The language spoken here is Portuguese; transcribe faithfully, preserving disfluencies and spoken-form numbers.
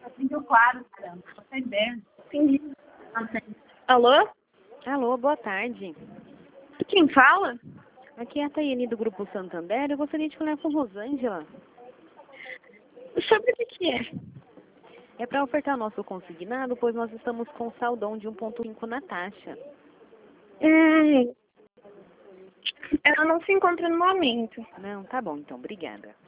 Muito claro, caramba. Você ideia. Entendi. Alô? Alô, boa tarde. Quem fala? Aqui é a Tayane do Grupo Santander. Eu gostaria de falar com Rosângela. Sobre o que que é? É para ofertar nosso consignado, pois nós estamos com saldão de um ponto cinco na taxa. Hum, ela não se encontra no momento. Não, tá bom, então. Obrigada.